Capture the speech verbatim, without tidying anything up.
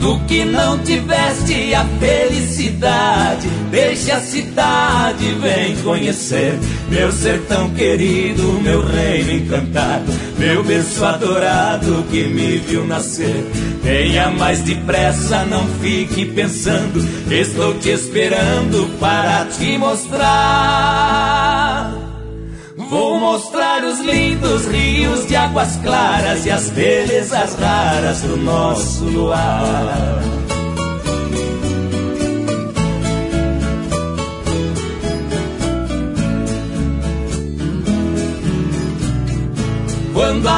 Tu que não tiveste a felicidade, deixa a cidade, vem conhecer meu sertão querido, meu reino encantado, meu berço adorado que me viu nascer. Venha mais depressa, não fique pensando, estou te esperando para te mostrar. Vou mostrar os lindos rios de águas claras e as belezas raras do nosso luar. Quando a